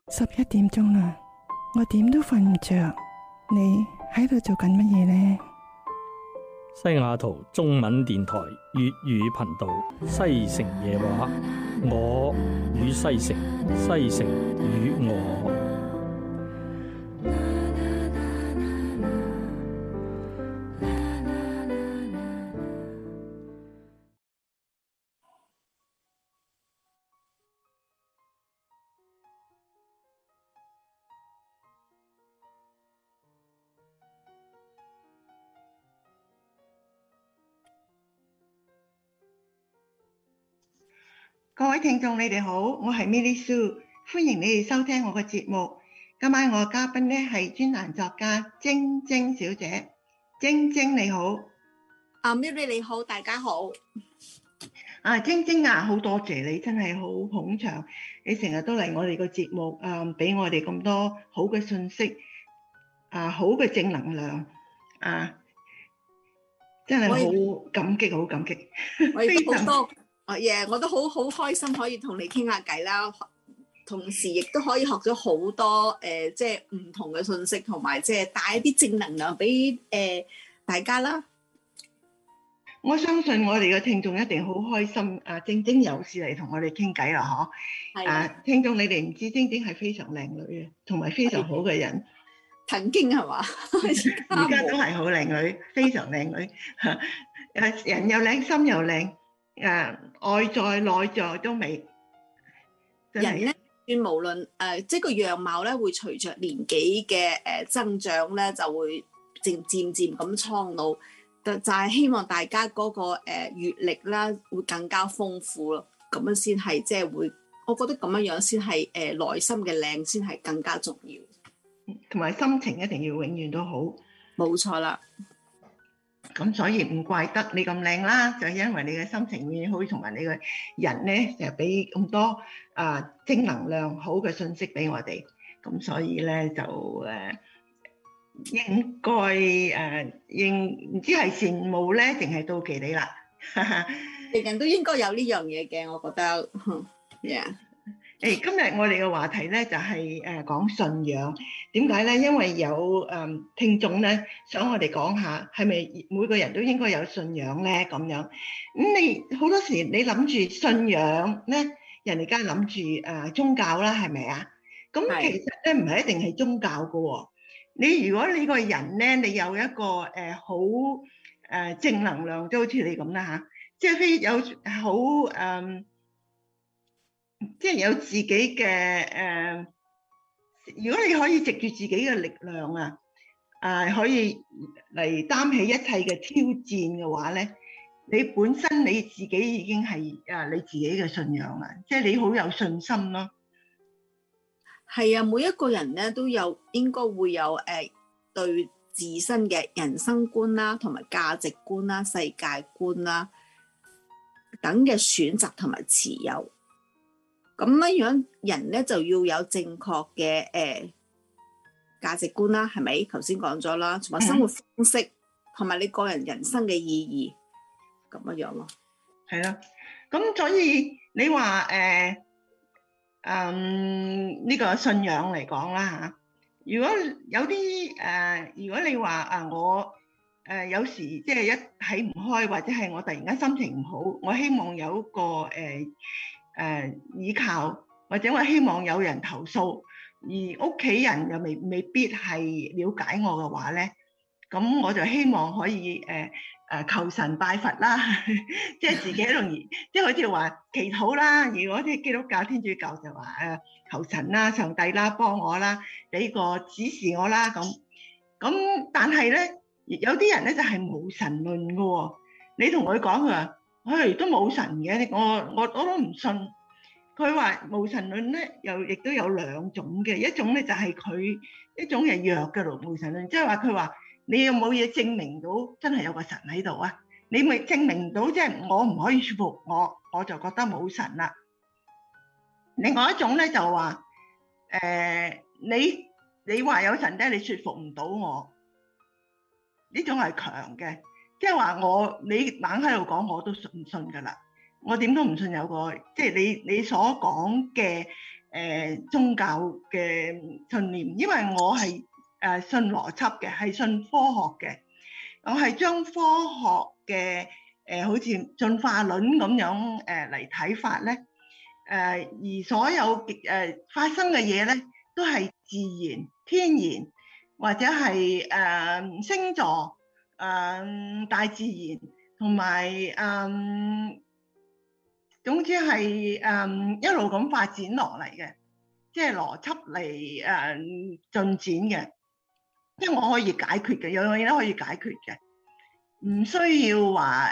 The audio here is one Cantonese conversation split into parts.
11點鐘啦，我點都瞓唔着。你喺度做緊乜嘢呢？ 西雅圖中文電台粵語頻道西城夜話，我與西城，西城與我。 各位聽眾，你哋好，我係 Milly Sue， 歡迎你哋收聽我嘅節目。今晚我嘅嘉賓呢係專欄作家晶晶小姐。晶晶你好。 Milly 你好，大家好。 晶晶啊，好多謝你，真係好捧場。你成日都嚟我哋個節目，俾我哋咁多好嘅信息，好嘅正能量，真係好感激，好感激。 我亦都好多。我都好開心可以同你傾下偈啦，同時亦都可以學咗好多即係唔同嘅信息，同埋即係帶一啲正能量俾大家啦。 我相信我哋嘅聽眾一定好開心，晶晶有事嚟同我哋傾偈啦，嗬。係。聽眾你哋唔知晶晶係非常靚女嘅，同埋非常好嘅人。 曾經係嘛？ 而家都係好靚女，非常靚女。人又靚，心又靚。外在內在都美。 人咧，無論即係個樣貌咧，會隨着年紀嘅增長咧，就會漸漸咁蒼老。就係希望大家嗰個閱歷啦，會更加豐富咯。咁樣先係即係會，我覺得咁樣先係內心嘅靚先係更加重要。 同埋心情一定要永遠都好。 冇錯啦。 咁所以唔怪得你咁靚啦，就係因為你嘅心情永遠好，同埋你嘅人咧就俾咁多正能量好嘅信息俾我哋，咁所以咧就應該唔知係羨慕咧定係妒忌你啦。 人人都應該有呢樣嘢嘅，我覺得。Yeah。 今日我哋嘅話題咧就係講信仰。點解咧？因為有聽眾咧想我哋講下，係咪每個人都應該有信仰咧？咁樣咁你好多時你諗住信仰咧，人哋梗係諗住宗教啦，係咪啊？咁其實咧唔係一定係宗教㗎喎。你如果你個人咧，你有一個好正能量，都好似你咁啦嚇，即係有好即係有自己嘅如果你可以藉住自己嘅力量可以嚟擔起一切嘅挑戰嘅話咧，你本身你自己已經係你自己嘅信仰啦，即係你好有信心咯。 係啊，每一個人咧都應該會有對自身嘅人生觀啦，同埋價值觀啦、世界觀啦等嘅選擇同埋持有。咁樣人咧就要有正確嘅價值觀啦，係咪？頭先講咗啦，同埋生活方式，同埋你個人人生嘅意義咁樣咯。 係啦，咁所以你話呢個信仰嚟講啦嚇，如果有啲如果你話我有時即係一睇唔開，或者係我突然間心情唔好，我希望有一個依靠，或者我希望有人投訴，而屋企人又未必係了解我嘅話咧，咁我就希望可以求神拜佛啦，即係自己喺度即係好似話祈禱啦。如果啲基督教、天主教就話求神啦、上帝啦幫我啦，俾個指示我啦咁。但係咧，有啲人咧就係冇神論嘅喎。你同佢講，佢話都冇神嘅，我都唔信。佢話無神論咧，亦都有兩種嘅，一種咧就係佢一種係弱嘅咯，無神論，即係話佢話你有冇嘢證明到真係有個神喺度啊？你咪證明到，即係我唔可以說服我就覺得冇神啦。另外一種咧就話你話有神咧，你說服唔到我，呢種係強嘅，即係話你硬喺度講，我都唔信噶啦。我點都唔信有個，即係你所講嘅宗教嘅信念，因為我係信邏輯嘅，係信科學嘅，我係將科學嘅好似進化論咁樣嚟睇法咧，而所有發生嘅嘢咧都係自然、天然或者係星座、大自然同埋總之係一路咁發展落嚟嘅，即係邏輯嚟進展嘅，即係我可以解決嘅，有樣嘢都可以解決嘅，唔需要話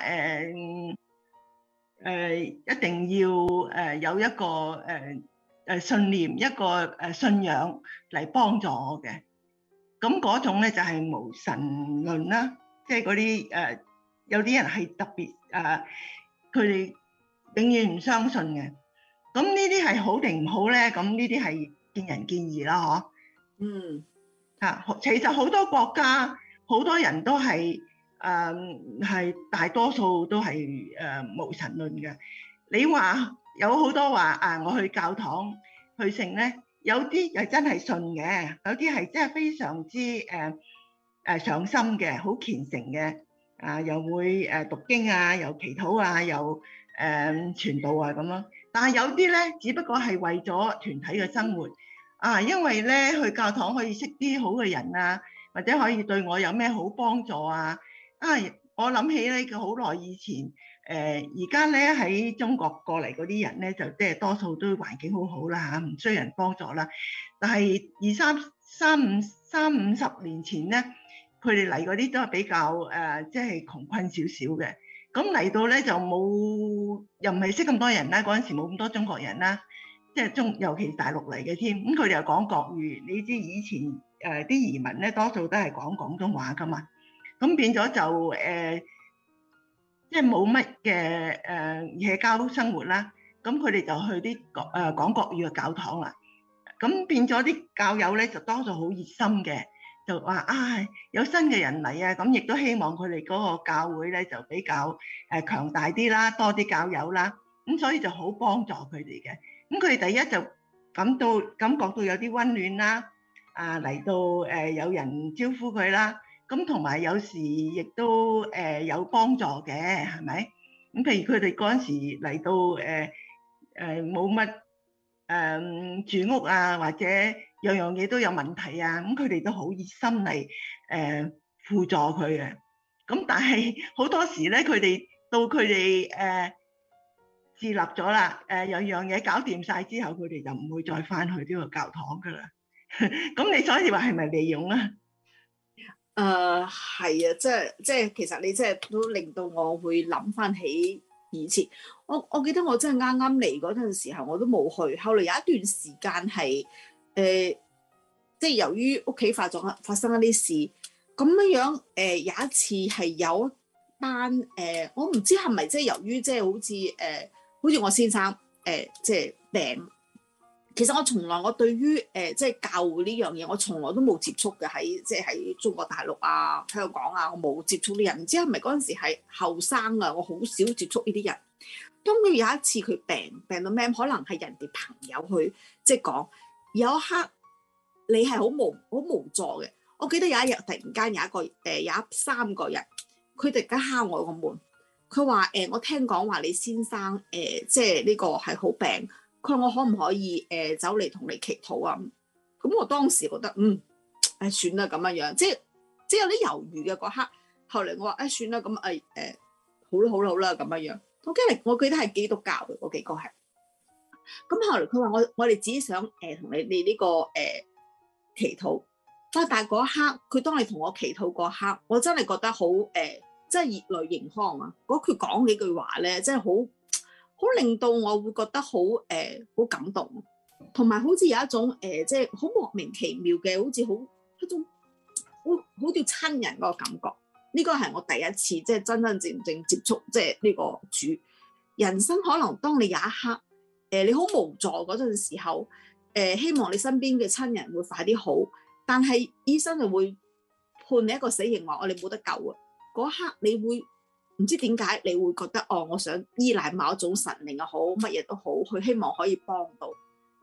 一定要有一個信念，一個信仰嚟幫助我嘅。咁嗰種咧就係無神論啦，即係嗰啲有啲人係特別佢哋永遠唔相信嘅。咁呢啲係好定唔好咧？咁呢啲係見仁見義啦，嗬。其實好多國家好多人都係係大多數都係無神論嘅。你話有好多話我去教堂去聖咧，有啲係真係信嘅，有啲係真係非常之上心嘅，好虔誠嘅，又會讀經啊，又祈禱啊，又傳道啊咁樣。但係有啲咧，只不過係為咗團體嘅生活因為咧去教堂可以識啲好嘅人啊，或者可以對我有咩好幫助啊。我諗起咧，佢好耐以前而家咧喺中國過嚟嗰啲人咧，就即係多數都環境好好啦嚇，唔需要人幫助啦。但係三五十年前咧，佢哋嚟嗰啲都係比較即係窮困少少嘅。咁嚟到咧就冇，又唔係識咁多人啦。嗰陣時冇咁多中國人啦，即係尤其大陸嚟嘅添。咁佢哋又講國語，你知以前啲移民咧多數都係講廣東話噶嘛。咁變咗就即係冇乜嘅社交生活啦。咁佢哋就去啲講國語嘅教堂啦。咁變咗啲教友咧就多數好熱心嘅，就話有新嘅人嚟啊，咁亦都希望佢哋嗰個教會咧就比較強大啲啦，多啲教友啦。咁所以就好幫助佢哋嘅。咁佢哋第一就感覺到有啲溫暖啦，嚟到有人招呼佢啦。咁同埋有時亦都有幫助嘅，係咪？咁譬如佢哋嗰陣時嚟到冇乜住屋啊，或者樣樣嘢都有問題啊，咁佢哋都好熱心嚟輔助佢嘅。咁但係好多時咧，佢哋自立咗啦，樣樣嘢搞掂晒之後，佢哋就唔會再翻去呢個教堂噶啦。咁你所以話係咪利用啊？ 係啊，即係其實你即係都令到我會諗翻起以前。我記得我真係啱啱嚟嗰陣時候，我都冇去。後來有一段時間係即係由於屋企發生一啲事咁樣有一次係有一班我唔知係咪即係由於即係好似我先生即係病。其實我從來我對於即係教會呢樣嘢，我從來都冇接觸嘅。即係喺中國大陸啊、香港啊，我冇接觸啲人。唔知係咪嗰陣時係後生啊，我好少接觸呢啲人。當佢有一次佢病到咩，可能係人哋朋友去即係講，有一刻你係好無助嘅。我記得有一日突然間有3個人，佢突然間敲我個門，佢話我聽講話你先生即係呢個係好病。佢話我可唔可以走嚟同你祈禱啊？咁我當時覺得算啦咁樣，即係有啲猶豫嘅嗰刻。後嚟我話算啦，咁好啦咁樣。我記得係基督教嘅嗰幾個係。咁後嚟佢話我哋只係想同你呢個祈禱。但係嗰一刻，佢當你同我祈禱嗰刻，我真係覺得好真係熱淚盈眶啊！佢講幾句話咧，真係好令到我會覺得好感動，同埋好似有一種即係好莫名其妙嘅，好似一種好叫親人嗰個感覺。呢個係我第一次即係真真正正接觸即係呢個主。人生可能當你有一刻你好無助嗰陣時候，希望你身邊嘅親人會快啲好，但係醫生就會判你一個死刑，話我哋冇得救啊！嗰刻你會唔知點解你會覺得我想依賴某一種神靈又好，乜嘢都好，佢希望可以幫到。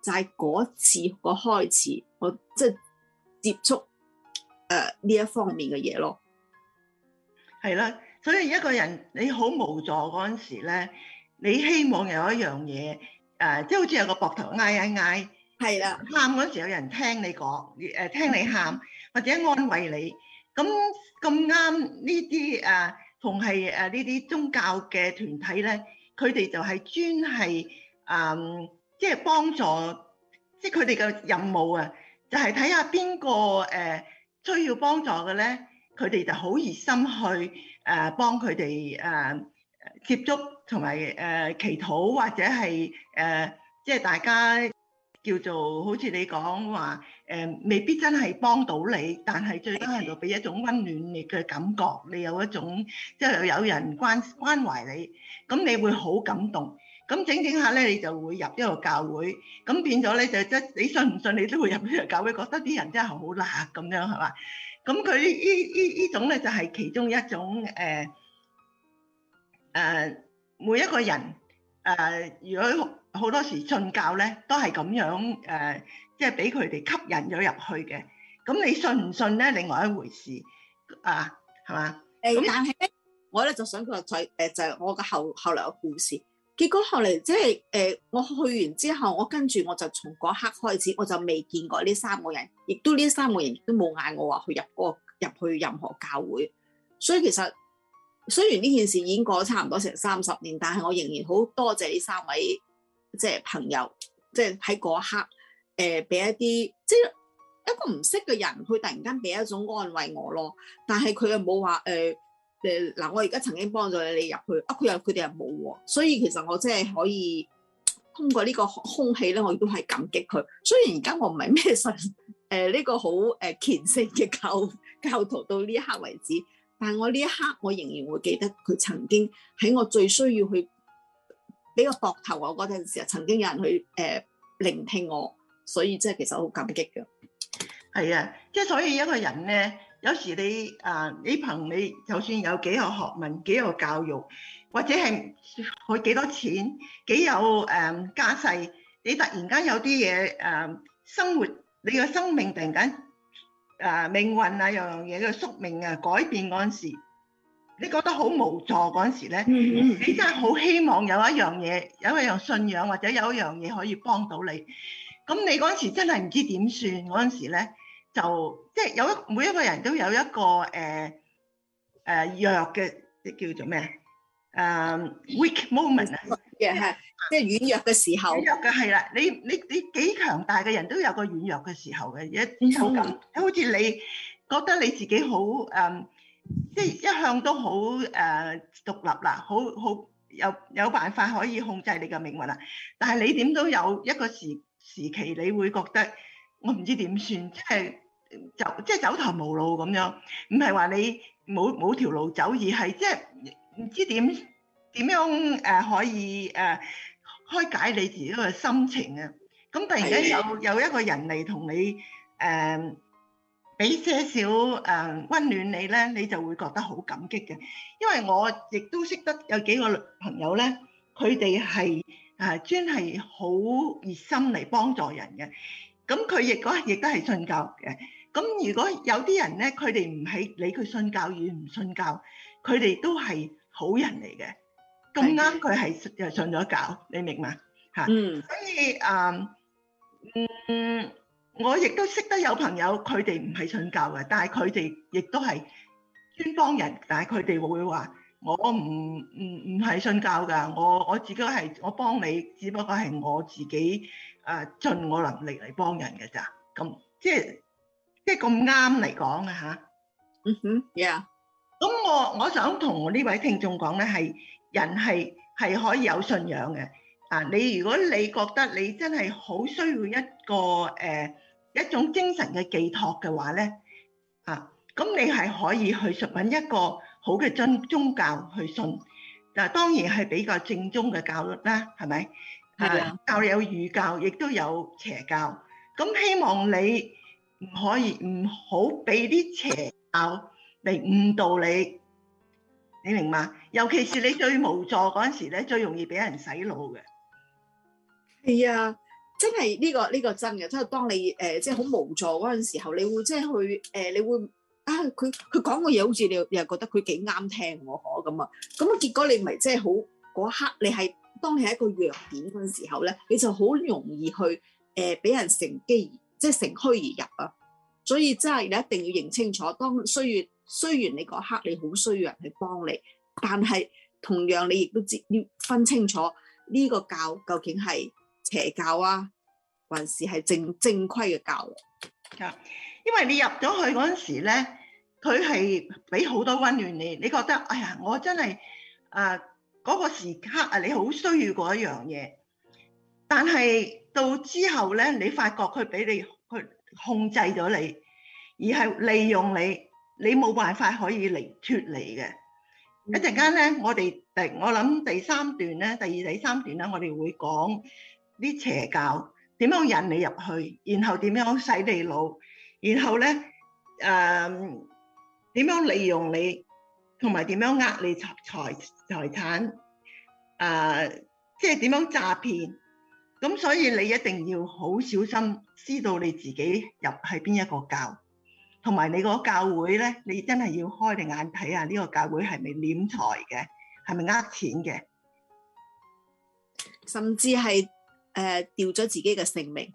就係嗰次個開始，我即係接觸呢一方面嘅嘢咯。 係啦，所以一個人你好無助嗰陣時咧，你希望有一樣嘢即係好似有個膊頭嗌， 係啦， 喊嗰陣時有人聽你講，聽你喊或者安慰你。咁啱呢啲同係呢啲宗教嘅團體咧，佢哋就係專係即係幫助，即係佢哋嘅任務啊，就係睇下邊個需要幫助嘅咧，佢哋就好熱心去幫佢哋接觸同埋祈禱，或者係即係大家叫做好似你講話未必真係幫到你，但係最緊係度俾一種溫暖你嘅感覺，你有一種即係有人關懷你，咁你會好感動。咁整下咧，你就會入一個教會，咁變咗咧就你信唔信你都會入呢個教會，覺得啲人真係好辣咁樣係嘛？咁佢呢種咧就係其中一種每一個人如果好多時信教咧，都係咁樣即係俾佢哋吸引咗入去嘅。咁你信唔信咧，另外一回事係嘛？ 但係咧，我咧就想佢話就係我嘅後來嘅故事。結果後嚟即係我去完之後，我跟住我就從嗰刻開始，我就未見過呢3個人，亦都呢3個人亦都冇嗌我話去入去任何教會。所以其實雖然呢件事已經過咗差唔多成30年，但係我仍然好多謝呢3位即係朋友，即係喺嗰一刻俾一啲即係一個唔識嘅人，佢突然間俾一種安慰我咯。但係佢又冇話嗱，我而家曾經幫咗你入去，佢哋又冇喎，所以其實我真係可以通過呢個空氣咧，我亦都係感激佢。雖然而家我唔係咩信呢個好虔誠嘅教徒到呢一刻為止，但係我呢一刻我仍然會記得佢曾經喺我最需要去俾個膊頭我嗰陣時候，曾經有人去聆聽我，所以真係其實好感激嘅。 係啊，即係所以一個人咧。有時你憑你就算有幾有學問、幾有教育，或者係佢幾多錢、幾有家世，你突然間有啲嘢生活，你嘅生命突然間命運樣嘢嘅宿命改變嗰陣時，你覺得好無助嗰陣時咧，你真係好希望有一樣嘢，有一樣信仰或者有一樣嘢可以幫到你。咁你嗰陣時真係唔知點算嗰陣時咧。就即係每一個人都有一個弱嘅叫做咩weak moment 係即係軟弱嘅時候。 軟弱嘅係啦，你幾強大嘅人都有個軟弱嘅時候嘅，就咁好似你覺得你自己好即係一向都好獨立啦，好有辦法可以控制你嘅命運啦，但係你點都有一個時期，你會覺得我唔知點算，即係走投無路咁樣，唔係話你冇條路走，而係即係唔知點樣可以開解你自己嘅心情啊！咁突然間有一個人嚟同你俾些少溫暖你咧，你就會覺得好感激嘅。因為我亦都識得有幾個朋友咧，佢哋係專係好熱心嚟幫助人嘅。咁佢亦都係信教嘅。咁如果有啲人咧，佢哋唔係理佢信教與唔信教，佢哋都係好人嚟嘅。咁啱佢係信咗教，你明嘛？嚇，所以我亦都識得有朋友，佢哋唔係信教嘅，但係佢哋亦都係專幫人，但係佢哋會話：我唔係信教㗎，我自己我幫你，只不過係我自己盡我能力嚟幫人嘅咋。咁即係咁啱嚟講啊嚇。 yeah。 咁我想同呢位聽眾講咧，係人係可以有信仰嘅。你如果你覺得你真係好需要一個一種精神嘅寄託嘅話咧，咁你係可以去揾一個好嘅宗教去信。嗱，當然係比較正宗嘅教育啦，係咪？教有儒教，亦都有邪教。咁希望你唔好俾啲邪教嚟誤導你，你明嘛？尤其是你最無助嗰陣時咧，最容易俾人洗腦嘅。 係啊， 真係呢個真嘅，即係當你即係好無助嗰陣時候，你會即係去你會啊佢講個嘢好似你又覺得佢幾啱聽喎，咁啊，咁啊結果你咪即係好嗰一刻，你係當你係一個弱點嗰陣時候咧，你就好容易去俾人乘機即係乘虛而入啊，所以真係你一定要認清楚，雖然你嗰刻你好需要人去幫你，但係同樣你亦都要分清楚呢個教究竟係邪教啊，還是係正規嘅教啊？因為你入咗去嗰陣時咧，佢係俾好多溫暖你，你覺得哎呀，我真係嗰個時刻啊，你好需要嗰一樣嘢。但係到之後咧，你發覺佢俾你去控制咗你，而係利用你，你冇辦法可以脫離嘅。一陣間咧，我諗第三段咧，第二、第三段咧，我哋會講啲邪教點樣引你入去，然後點樣洗你腦，然後咧點樣利用你，同埋點樣呃你財產，即係點樣詐騙。咁所以你一定要好小心，知道你自己入係邊一個教。同埋你個教會咧，你真係要開你眼睇下呢個教會係咪斂財嘅，係咪呃錢嘅， 甚至係掉咗自己嘅性命。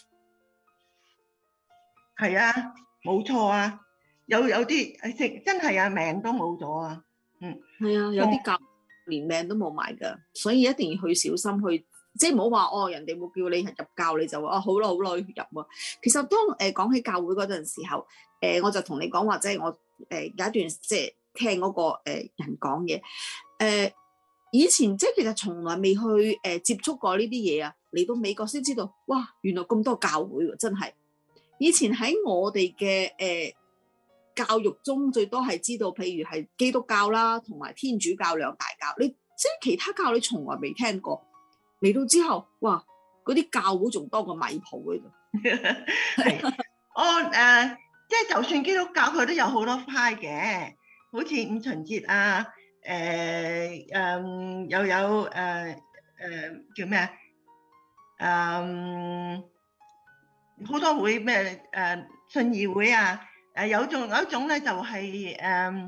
係啊，冇錯啊，有啲真係啊，命都冇咗啊。 係啊，有啲教連命都冇埋㗎，所以一定要去小心去。即係唔好話人哋冇叫你入教，你就話好啦入啊。其實當講起教會嗰陣時候，我就同你講話，即係我有一段即係聽嗰個人講嘢。以前即係其實從來未去接觸過呢啲嘢啊，嚟到美國先知道，哇！原來咁多教會喎，真係。以前喺我哋嘅教育中，最多係知道，譬如係基督教啦，同埋天主教兩大教。你即係其他教你從來未聽過。嚟到之後，哇！嗰啲教會仲多過米鋪喺度。 即係就算基督教佢都有好多派嘅，好似五旬節啊，又有叫咩好多會咩信義會啊，有一種咧就係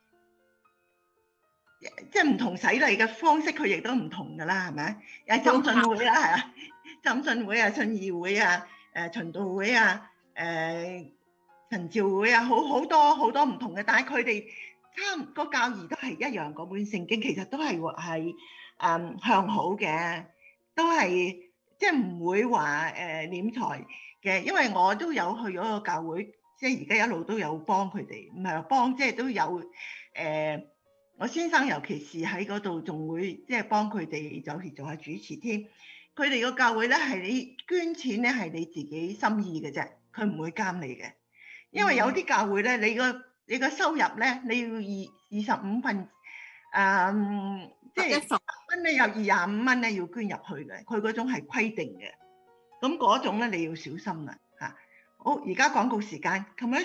即係唔同洗禮嘅方式，佢亦都唔同噶啦，係咪？浸信會啦，係啊，浸信會啊，信義會啊，循道會啊，神召會啊，好多唔同嘅，但係佢哋差唔多教義都係一樣，嗰本聖經其實都係向好嘅，都係即係唔會話斂財嘅，因為我都有去咗個教會，即係而家一路都有幫佢哋，唔係話幫，即係都有我先生尤其是喺嗰度仲會即係幫佢哋，有時做下主持添。佢哋個教會咧係你捐錢咧係你自己心意嘅啫，佢唔會監你嘅。因為有啲教會咧，你個收入咧你要25分，即係10蚊咧有25蚊咧要捐入去嘅，佢嗰種係規定嘅。咁嗰種咧你要小心啦嚇。好，而家廣告時間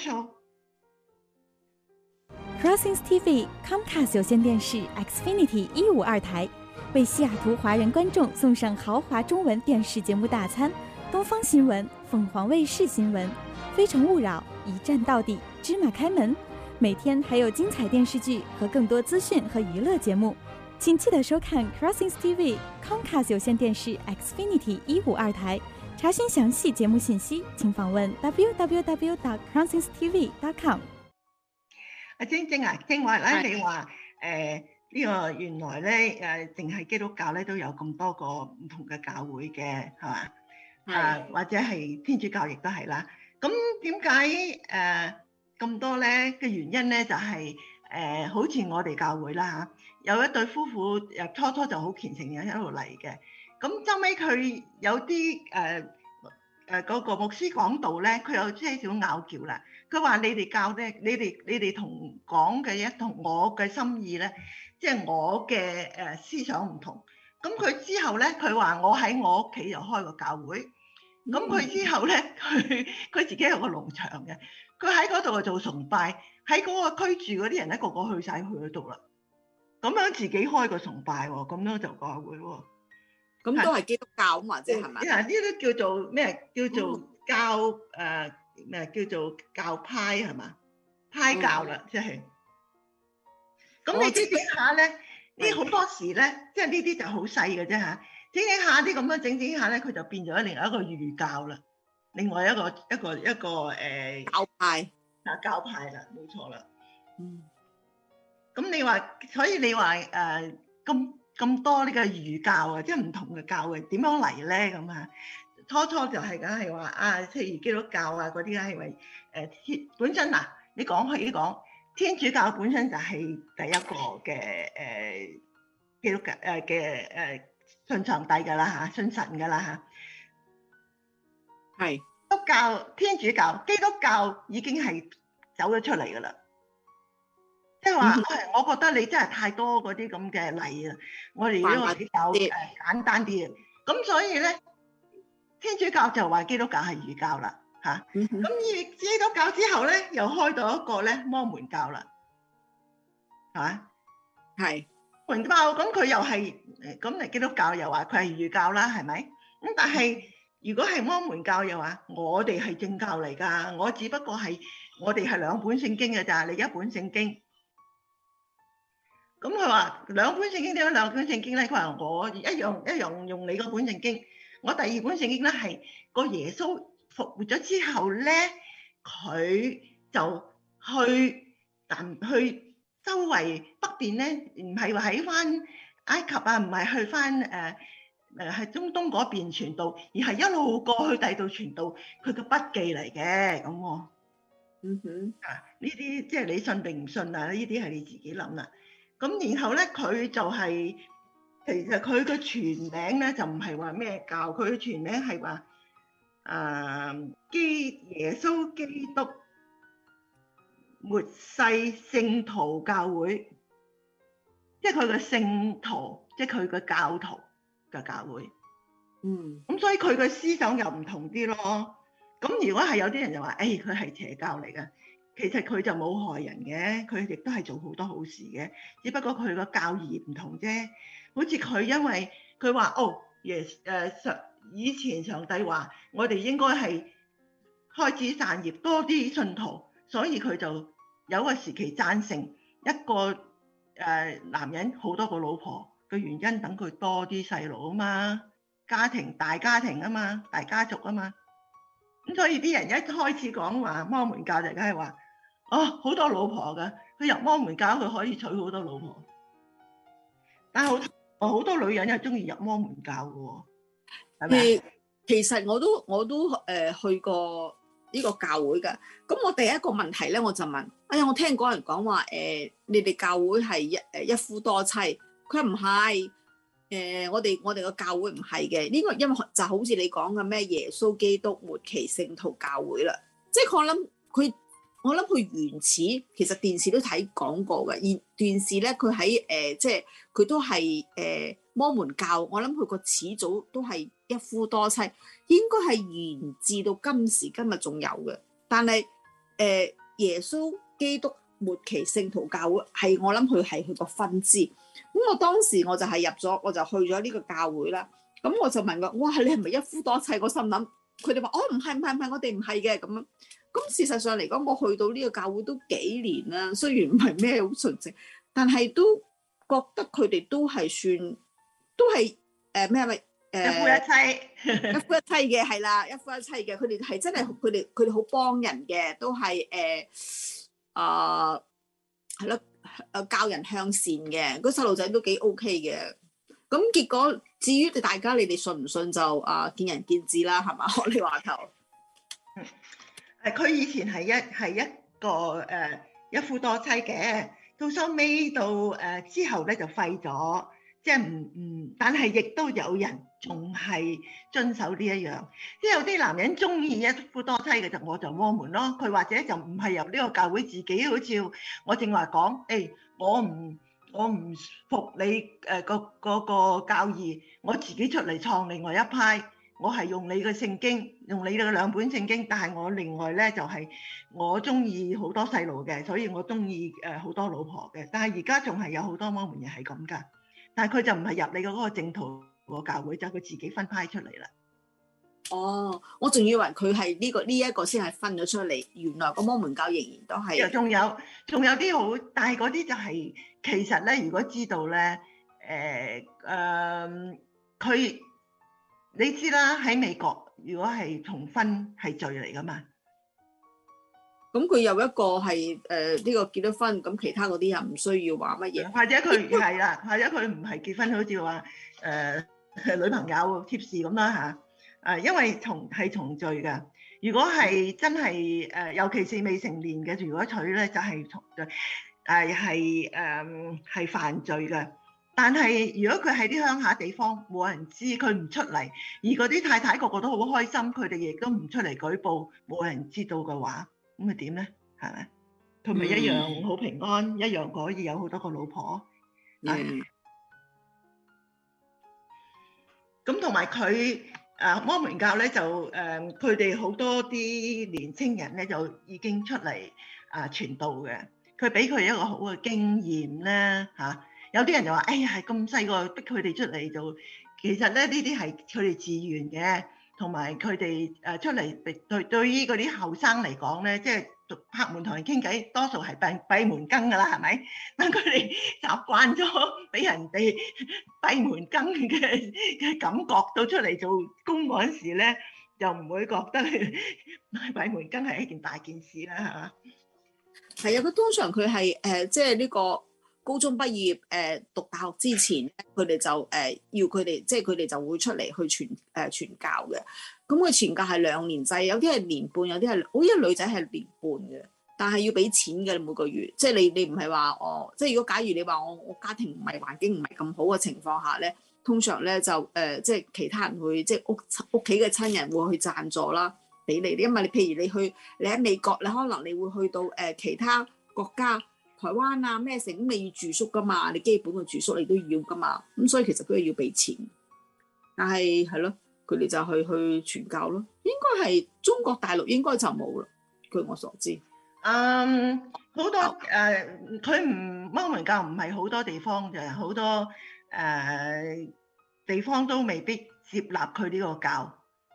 commercial。Crossings TV Comcast 有線電視 Xfinity 152台，為西雅圖華人觀眾送上豪華中文電視節目大餐：東方新聞、鳳凰衛視新聞、非誠勿擾、一站到底、芝麻開門。每天還有精彩電視劇和更多資訊和娛樂節目，請記得收看 Crossings TV Comcast 有線電視 Xfinity 152台。查詢詳細節目信息，請訪問 www.crossingstv.com。 阿晶啊，正話咧，你話呢個原來咧淨係基督教咧都有咁多個唔同嘅教會嘅，係嘛？或者係天主教亦都係啦。咁點解咁多咧嘅原因咧？就係好似我哋教會啦嚇，有一對夫婦初就好虔誠嘅一路嚟嘅。咁後尾佢有啲嗰個牧師講道咧，佢有些少拗撬啦。佢話你哋教咧，你哋同講嘅嘢同我嘅心意咧，即係我嘅思想唔同。咁佢之後咧，佢話我喺我屋企又開個教會。咁佢之後咧，佢自己有個農場嘅，佢喺嗰度做崇拜，喺嗰個區住嗰啲人咧，個個去晒去嗰度啦。咁樣自己開個崇拜喎，咁樣就教會喎。 咁都係基督教嘛，即係咪？ 呢啲叫做咩？叫做教咩？叫做教派係嘛？派教啦，即係。咁你整下咧，呢好多時咧，即係呢啲就好細嘅啫嚇。整下啲咁樣整下咧，佢就變咗另外一個儒教啦，另外一個教派教派啦，冇錯啦。 嗯。 咁你話，所以你話咁多呢個儒教啊，即係唔同嘅教嘅點樣嚟咧？咁啊，初就係梗係話啊，譬如基督教啊嗰啲係為本身嗱，你講天主教本身就係第一個嘅基督教嘅信上帝㗎啦嚇，信神㗎啦嚇。 係。 基督教、天主教、基督教已經係走咗出嚟㗎啦。即係話，我覺得你真係太多嗰啲咁嘅例啊！我哋呢個比較簡單啲嘅，咁所以咧，天主教就話基督教係儒教啦嚇。咁基督教之後咧，又開到一個咧摩門教啦，係嘛？係摩門教，咁佢又係咁嚟基督教又話佢係儒教啦，係咪？咁但係如果係摩門教又話我哋係正教嚟㗎，我只不過係我哋係兩本聖經㗎咋，你一本聖經。咁佢話兩本聖經點解兩本聖經咧？佢話我一樣用你嗰本聖經，我第二本聖經咧係個耶穌復活咗之後咧，佢就去周圍北邊咧，唔係話喺翻埃及啊，唔係去翻係中東嗰邊傳道，而係一路過去第二度傳道，佢嘅筆記嚟嘅咁喎。呢啲即係你信定唔信啊？呢啲係你自己諗啦。咁然後咧，佢就係其實佢嘅全名咧就唔係話咩教，佢嘅全名係話耶穌基督末世聖徒教會，即係佢嘅聖徒，即係佢嘅教徒嘅教會。咁所以佢嘅思想又唔同啲咯。咁如果係有啲人就話，佢係邪教嚟㗎。其實佢就冇害人嘅，佢亦都係做好多好事嘅，只不過佢個教義唔同啫。好似佢因為佢話以前上帝話我哋應該係開始散業多啲信徒，所以佢就有個時期贊成一個男人好多個老婆嘅原因，等佢多啲細路啊嘛，大家庭啊嘛，大家族啊嘛。咁所以啲人一開始講話摩門教就梗係話，好多老婆㗎，佢入摩門教佢可以娶好多老婆，但係好多女人又中意入摩門教㗎喎，係咪？ 其實我都去過呢個教會㗎。咁我第一個問題咧，我就問，我聽嗰人講話你哋教會係一夫多妻，佢唔係。我哋個教會唔係嘅，呢個因為就好似你講嘅咩耶穌基督末期聖徒教會啦，即係我諗佢原始其實電視都睇講過嘅，而電視咧佢喺即係佢都係摩門教，我諗佢個始祖都係一夫多妻，應該係延至到今時今日仲有嘅，但係耶穌基督末期聖徒教會係我諗佢係佢個分支。咁我當時我就係入咗，我就去咗呢個教會啦。咁我就問佢：哇，你係咪一夫多妻？我心諗，佢哋話：唔係，我哋唔係嘅咁樣。咁事實上嚟講，我去到呢個教會都幾年啦。雖然唔係咩好純正，但係都覺得佢哋都係算，都係咩一夫一妻， 一夫一妻嘅係啦，一夫一妻嘅。佢哋係真係佢哋好幫人嘅，都係係咯。教人向善嘅，嗰細路仔都幾 OK 嘅。咁結果至於大家你哋信唔信就見仁見智啦，係嘛？學你話頭。 佢以前係一個一夫多妻嘅，到收尾到之後咧就廢咗，即係但係亦都有人仲係遵守呢一樣，即係有啲男人中意一夫多妻嘅我就摩門咯，佢或者就唔係由呢個教會自己，好似我正話講，我唔服你嗰個教義，我自己出嚟創另外一派，我係用你嘅聖經，用你嘅兩本聖經，但係我另外咧就係我中意好多細路嘅，所以我中意好多老婆嘅，但係而家仲係有好多摩門人係咁噶。但係佢就唔係入你嘅嗰個正途個教會，就佢自己分派出嚟啦。 哦，我仲以為佢係呢一個先係分咗出嚟，原來個摩門教仍然都係。 仲有啲好，但係嗰啲就係、其實咧，如果知道咧，佢你知啦，喺美國如果係同婚係罪嚟噶嘛。 咁佢有一個係呢個結咗婚，咁其他嗰啲人唔需要話乜嘢， 或者佢係啦，或者佢唔係結婚，好似話女朋友貼士咁啦嚇。因為係重罪㗎。如果係真係尤其是未成年嘅，如果娶咧就係重罪，係犯罪㗎。但係如果佢喺啲鄉下地方冇人知，佢唔出嚟，而嗰啲太太個個都好開心，佢哋亦都唔出嚟舉報，冇人知道嘅話，咁咪點咧？係咪？佢咪一樣好平安，一樣可以有好多個老婆。咁同埋佢摩門教咧就佢哋好多啲年青人咧就已經出嚟傳道嘅，佢俾佢一個好嘅經驗咧嚇。有啲人就話：哎呀，係咁細個逼佢哋出嚟做，其實咧呢啲係佢哋自願嘅，同埋佢哋出嚟對於嗰啲後生嚟講咧，即係拍門同人傾偈，多數係閉門羹㗎啦，係咪？但佢哋習慣咗俾人哋閉門羹嘅感覺，到出嚟做工嗰陣時咧，就唔會覺得閉門羹係一件大件事啦，係嘛？ 係啊，佢通常佢係即係呢個高中畢業讀大學之前，佢哋就要佢哋即係佢哋就會出嚟去傳教嘅。咁佢傳教係2年制，有啲係年半，有啲係好似女仔係年半嘅，但係要俾錢嘅每個月。即係你唔係話即係如果假如你話我家庭唔係環境唔係咁好嘅情況下咧，通常咧就即係其他人會即係屋企嘅親人會去贊助啦，俾你。因為你譬如你喺美國，你可能你會去到其他國家。台灣啊咩城，咁你要住宿噶嘛，你基本嘅住宿你都要噶嘛，咁所以其實佢係要俾錢，但係係咯，佢哋就去傳教咯。應該係中國大陸應該就冇啦，據我所知。 好多佢摩門教唔係好多地方嘅，好多地方都未必接納佢呢個教。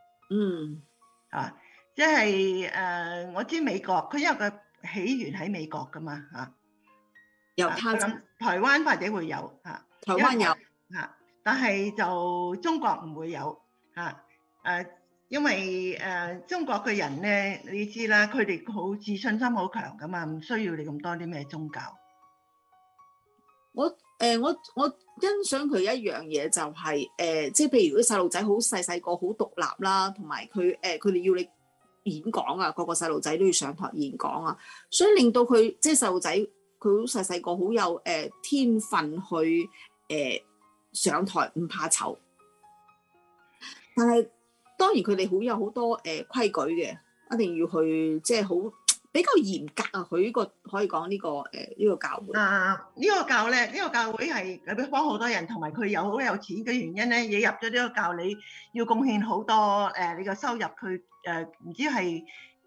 即係我知美國，佢因為佢起源喺美國噶嘛嚇。 由台灣或者會有嚇， 台灣有嚇，但係就中國唔會有嚇。因為中國嘅人咧，你知啦，佢哋好自信心好強噶嘛，唔需要你咁多啲咩宗教。 我欣賞佢一樣嘢就係即係譬如啲細路仔好細個好獨立啦，同埋佢哋要你演講啊，個細路仔都要上台演講啊，所以令到佢即係細路仔。佢好細個，好有天分去上台，唔怕醜。但係當然佢哋好有好多規矩嘅，一定要去即係好比較嚴格啊。佢呢個可以講呢個教會呢個教咧， 呢個教會係佢幫好多人，同埋佢有好有錢嘅原因咧。你入咗呢個教，你要貢獻好多你個收入，佢唔知係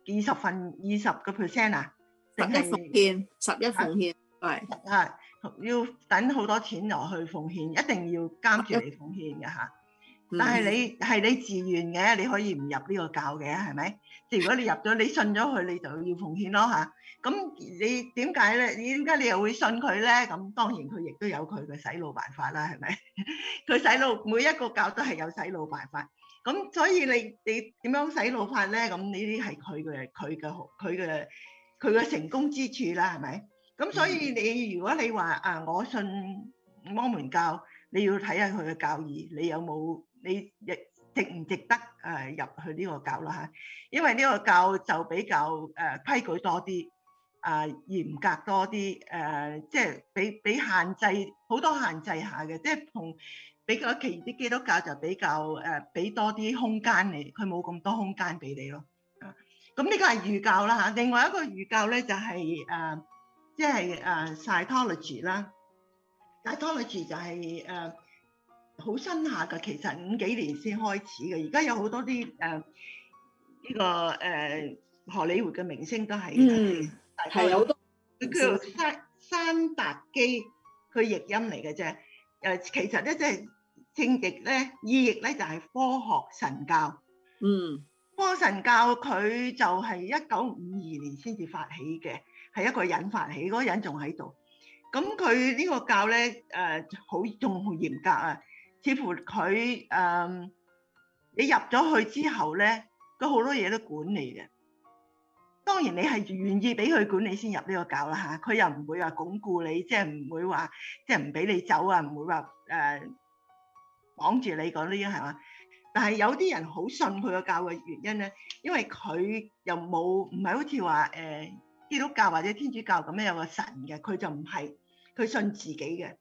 20% 啊。 11奉獻，11奉獻， 係要等好多錢落去奉獻，一定要監住嚟奉獻嘅嚇。但係你自願嘅，你可以唔入呢個教嘅，係咪？即係如果你入咗，你信咗佢，你就要奉獻咯嚇。咁你點解咧？點解你又會信佢咧？咁當然佢亦都有佢嘅洗腦辦法啦，係咪？佢洗腦每一個教都係有洗腦辦法。咁所以你點樣洗腦法咧？咁呢啲係佢嘅成功之處啦，係咪？咁所以如果你話我信摩門教，你要睇下佢嘅教義，你有冇你值唔值得入去呢個教啦嚇？因為呢個教就比較規矩多啲，嚴格多啲，即係俾限制好多限制下嘅，即係同比較其餘啲基督教就比較俾多啲空間你，佢冇咁多空間俾你咯。咁呢個係儒教啦嚇，另外一個儒教咧就係即係Scientology 啦。Scientology 就係好新下嘅，其實50幾年先開始嘅。而家有好多啲呢個荷里活嘅明星都係係好多，佢叫做山達基，佢譯音嚟嘅啫。其實咧即正譯咧意譯咧就係科學神教。科學神教佢就係1952年先至發起嘅，係一個人發起，嗰個人仲喺度。咁佢呢個教咧仲好嚴格啊，似乎佢你入咗去之後咧，佢好多嘢都管你嘅。當然你係願意俾佢管理先入呢個教啦嚇，佢又唔會話鞏固你，即係唔會話即係唔俾你走啊，唔會話綁住你嗰啲係嘛。但係有啲人好信佢個教嘅原因咧，因為佢又唔係好似話基督教或者天主教咁樣有個神嘅，佢就唔係，佢信自己嘅。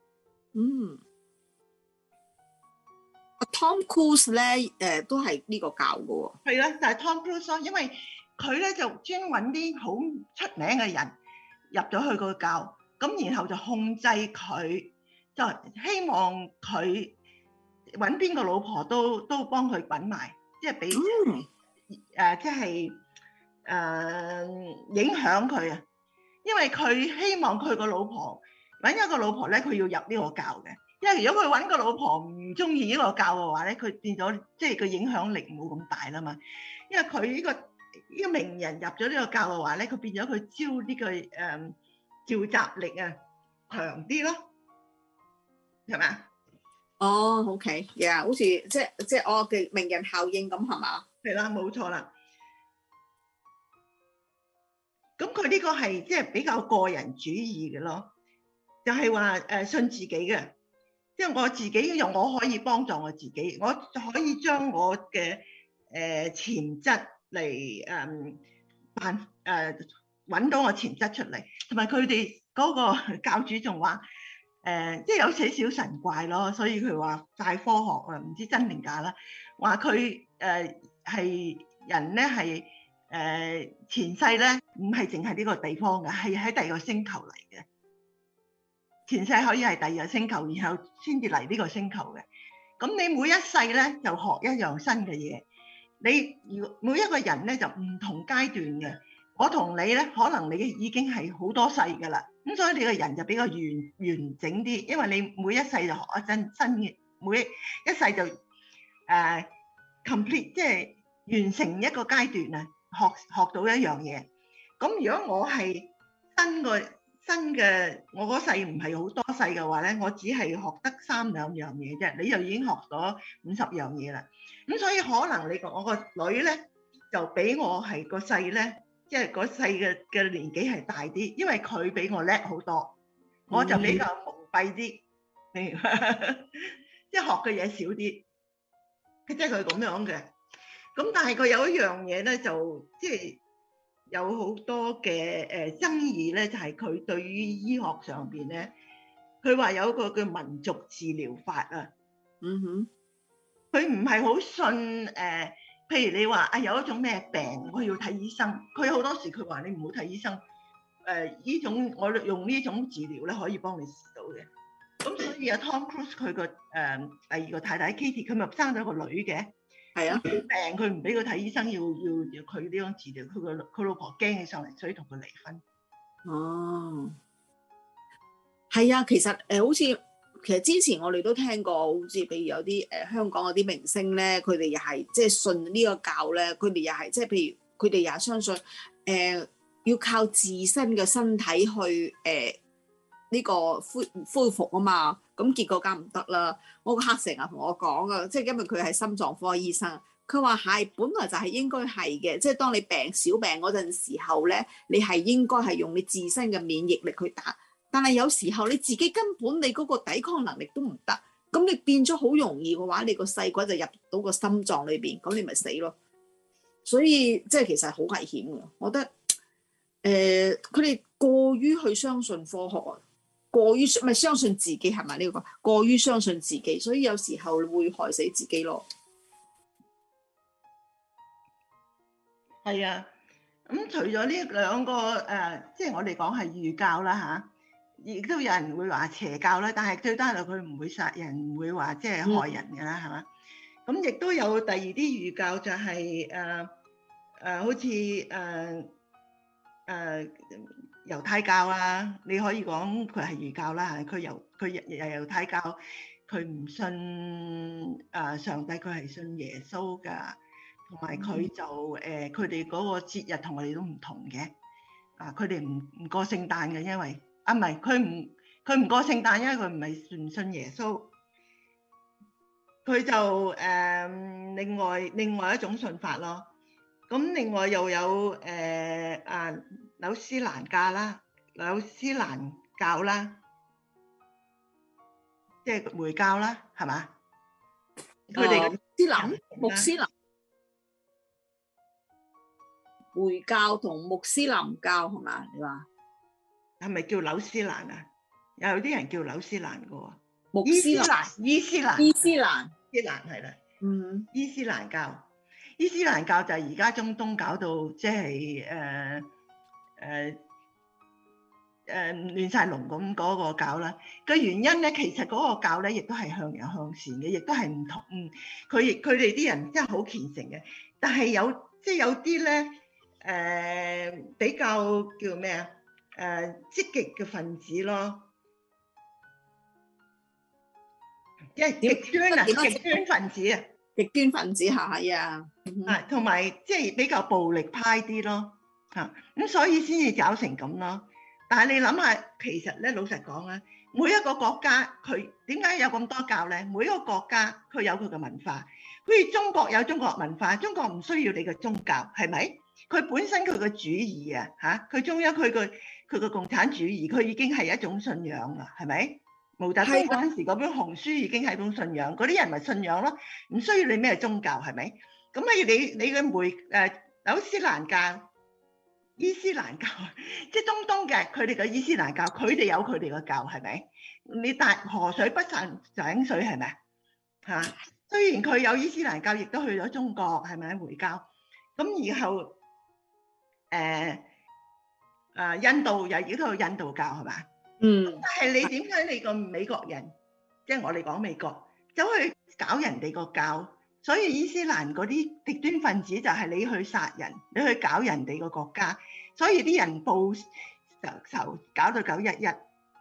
Tom Cruise 咧都係呢個教嘅喎。 係啦，但係 Tom Cruise 因為佢咧就專揾啲好出名嘅人入咗去個教，咁然後就控制佢，就希望佢揾邊個老婆都幫佢揾埋，即係俾即係影響佢啊！因為佢希望佢個老婆揾一個老婆咧，佢要入呢個教嘅。因為如果佢揾個老婆唔中意呢個教嘅話咧，佢變咗即係個影響力冇咁大啦嘛。因為佢呢個名人入咗呢個教嘅話咧，佢變咗佢招呢個召集力啊強啲咯，係咪？ 哦，OK，好似即係我嘅名人效應咁係嘛？ 係啦，冇錯啦。咁佢呢個係即係比較個人主義嘅咯，就係話信自己嘅，即係我自己用我可以幫助我自己，我可以將我嘅潛質嚟揾到我潛質出嚟，同埋佢哋嗰個教主仲話即係有些少神怪咯，所以佢話大科學啊，唔知真定假啦，話佢係人咧係前世咧唔係淨係呢個地方嘅，係喺第二個星球嚟嘅。前世可以係第二個星球，然後先至嚟呢個星球嘅。咁你每一世咧就學一樣新嘅嘢。你每一個人咧就唔同階段嘅。我同你咧，可能你已經係好多世㗎啦。咁所以你個人就比較完整啲，因為你每一世就學一陣新嘅，每一世就complete， 即係完成一個階段啊，學到一樣嘢。咁如果我係新嘅，我嗰世唔係好多世嘅話咧，我只係學得3-2樣嘢啫，你就已經學咗50樣嘢啦。咁所以可能我個女咧就比我係個細咧，即係嗰世嘅年紀係大啲，因為佢比我叻好多，我就比較蒙蔽啲，即係學嘅嘢少啲，即係佢咁樣嘅。咁但係佢有一樣嘢咧，就即係有好多嘅爭議咧，就係佢對於醫學上邊咧，佢話有一個叫民族治療法啊。佢唔係好信譬如你話有一種咩病我要睇醫生，佢好多時佢話你唔好睇醫生，呢種我用呢種治療咧可以幫你治到嘅。咁所以Tom Cruise 佢個第二個太太 Katie 佢咪生咗個女嘅。係啊，病佢唔俾佢睇醫生，要佢呢種治療，佢老婆驚起上嚟，所以同佢離婚。 哦，係啊，其實好似其實之前我哋都聽過，好似譬如有啲香港嗰啲明星咧，佢哋又係即係信呢個教咧，佢哋又係即係譬如佢哋又係相信要靠自身嘅身體去呢個恢復啊嘛，咁結果梗唔得啦。我個客成日同我講啊，即係因為佢係心臟科醫生，佢話係本來就係應該係嘅，即係當你小病嗰陣時候咧，你係應該係用你自身嘅免疫力去打，但係有時候你自己根本你嗰個抵抗能力都唔得，咁你變咗好容易嘅話，你個細菌就入到個心臟裏邊，咁你咪死咯。所以即係其實好危險嘅，我覺得佢哋過於去相信科學啊。過於咪相信自己係咪呢個？過於相信自己，所以有時候會害死自己咯。 係啊，咁除咗呢兩個即係我哋講係異教啦嚇，亦都有人會話邪教啦，但係最低係佢唔會殺人，唔會話即係害人㗎啦，係嘛？咁亦都有第二啲異教就係好似猶太教啊，你可以講佢係異教啦，佢又猶太教佢唔信上帝，佢係信耶穌㗎，同埋佢就佢哋嗰個節日同我哋都唔同嘅。佢哋唔過聖誕嘅，因為唔係佢唔過聖誕，因為佢唔係唔信耶穌。佢就另外一種信法咯。咁另外又有紐斯蘭教啦，紐斯蘭教啦，即係回教啦，係嘛？佢哋穆斯林回教同穆斯林教係嘛？你話係咪叫紐斯蘭啊？有啲人叫紐斯蘭嘅喎。 伊斯蘭係啦，伊斯蘭教。伊斯蘭教就係而家中東搞到即係亂晒龍咁嗰個教啦。個原因咧，其實嗰個教咧亦都係向人向善嘅，亦都係唔同。佢哋啲人真係好虔誠嘅，但係有啲咧比較叫咩啊？積極嘅分子咯，即係極端分子啊！ 極端分子係啊， 同埋即係比較暴力派啲咯，咁所以先至搞成咁咯。但係你諗下，其實咧老實講啊，每一個國家佢點解有咁多教咧？每一個國家佢有佢嘅文化，好似中國有中國文化，中國唔需要你嘅宗教，係咪？佢本身佢嘅主義佢中央佢個共產主義，佢已經係一種信仰啦，係咪？毛澤東嗰陣時嗰本紅書已經係一種信仰，嗰啲人咪信仰咯，唔需要你咩宗教，係咪？咁你嘅紐斯蘭教、伊斯蘭教，即係中東嘅佢哋嘅伊斯蘭教，佢哋有佢哋嘅教，係咪？你大河水不犯井水，係咪啊？雖然佢有伊斯蘭教，亦都去咗中國，係咪回教？咁然後印度又亦都有印度教，係嘛？但係你點解你個美國人，即係我哋講美國，走去搞人哋個教？所以伊斯蘭嗰啲極端分子就係你去殺人，你去搞人哋個國家，所以啲人報仇搞到911。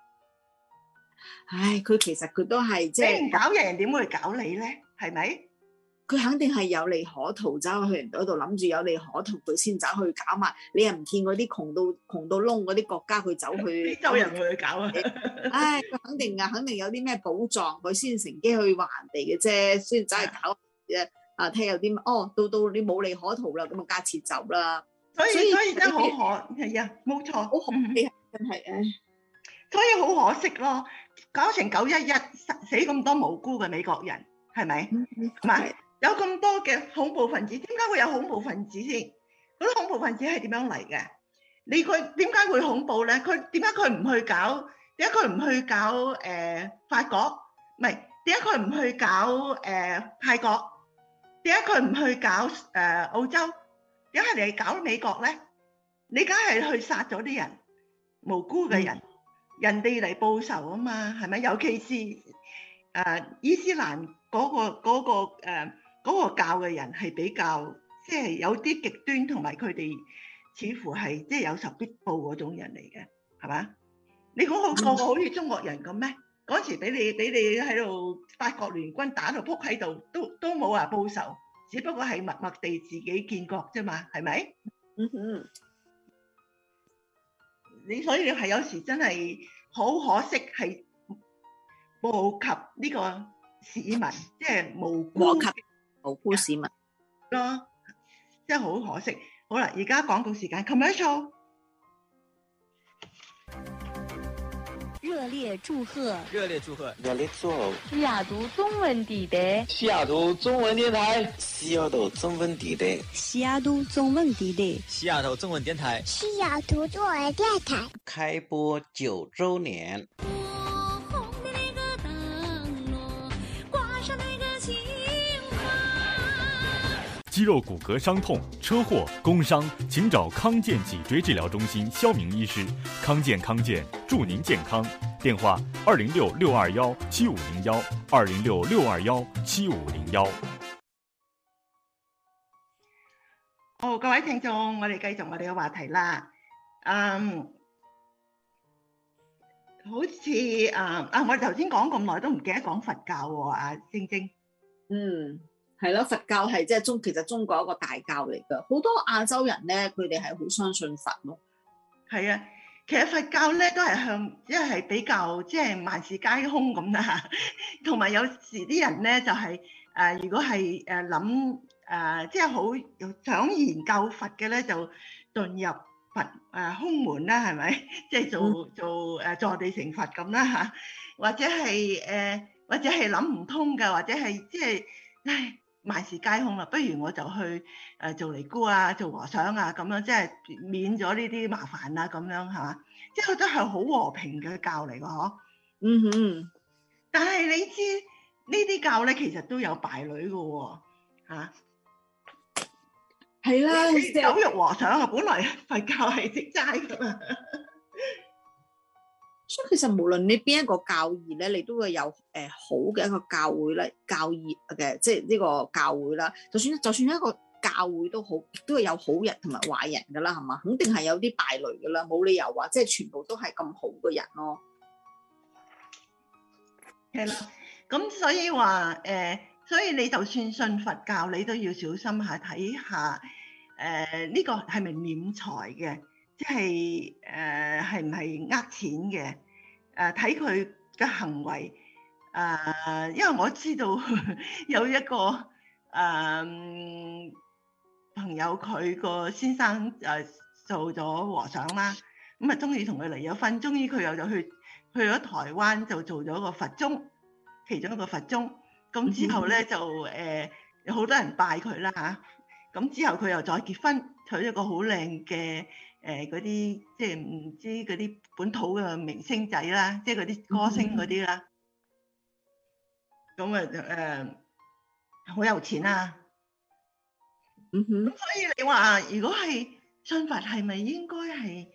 唉，佢其實佢都係即係你唔搞人點會搞你咧？係咪？ 佢肯定係有利可圖，走去人嗰度諗住有利可圖，佢先走去搞埋。你又唔見嗰啲窮到窿嗰啲國家，佢走去周人去搞啊！ 唉，佢肯定有啲咩寶藏，佢先乘機去還地嘅啫，先走去搞嘅。睇有啲到你冇利可圖啦，咁啊加撤走啦。 所以真係好可係啊，冇錯， 好可惜真係唉。 所以好可惜咯，搞成911死咁多無辜嘅美國人，係咪？係。有咁多嘅恐怖分子，點解會有恐怖分子先？嗰啲恐怖分子係點樣嚟嘅？佢點解會恐怖咧？點解佢唔去搞？點解佢唔去搞法國？唔係，點解佢唔去搞泰國？點解佢唔去搞澳洲？點解嚟搞美國咧？你梗係去殺咗啲人，無辜嘅人，人哋嚟報仇啊嘛，係咪？尤其是伊斯蘭嗰個教嘅人係比較即係有啲極端，同埋佢哋似乎係即係有仇必報嗰種人嚟嘅，係嘛？你估個個好似中國人咁咩？嗰時俾你喺度八國聯軍打到仆喺度，都冇話報仇，只不過係默默地自己建國啫嘛，係咪？所以你係有時真係好可惜，係報及呢個市民，即係無辜市民咯，真係好可惜。好啦，而家廣告時間 ，commercial。 热烈祝贺！ 热烈祝贺！ 热烈祝贺！ 西雅图中文地带， 西雅图中文电台， 西雅图中文地带， 西雅图中文地带， 西雅图中文电台， 西雅图中文电台开播9周年。 肌肉骨骼伤痛、车祸、工伤，请找康健脊椎治疗中心肖明医师。康健，祝您健康。电话206-621-7501 206-621-7501。 好，各位聽眾，我哋繼續我哋嘅話題啦。 好似我頭先講咁耐都唔記得講佛教喎，晶晶。 係咯，佛教係即係其實中國一個大教嚟㗎，好多亞洲人咧，佢哋係好相信佛咯。 係啊，其實佛教咧都係向即係比較即係萬事皆空咁啦，同埋有時啲人咧就係如果係諗即係好想研究佛嘅咧，就遁入佛空門啦，係咪？即係做坐地成佛咁啦嚇，或者係諗唔通㗎，或者係即係唉。萬事皆空啦，不如我就去做尼姑啊，做和尚啊，咁樣即係免咗呢啲麻煩啊，咁樣係嘛？即係覺得係好和平嘅教嚟㗎嗬。但係你知呢啲教咧，其實都有敗類㗎喎，嚇。 係啦， 狗肉和尚啊，本來佛教係食齋㗎嘛。 所以其實無論你邊一個教義咧，你都會有好嘅一個教會咧，教義嘅即係呢個教會啦。就算一個教會都好，都係有好人同埋壞人噶啦，係嘛？肯定係有啲敗類噶啦，冇理由話即係全部都係咁好嘅人咯。 係啦，咁所以話所以你就算信佛教，你都要小心下睇下呢個係咪斂財嘅？即係係唔係錢嘅？睇佢嘅行為因為我知道有一個朋友，佢個先生做咗和尚啦，咁終於同佢離咗婚，終於佢又就去咗台灣就做咗個佛宗，其中一個佛宗。咁之後咧就有好多人拜佢啦嚇，咁之後佢又再結婚，娶咗個好靚嘅嗰啲即係唔知嗰啲本土嘅明星仔啦，即係嗰啲歌星嗰啲啦，咁好有錢啦。咁所以你話如果係信佛係咪應該係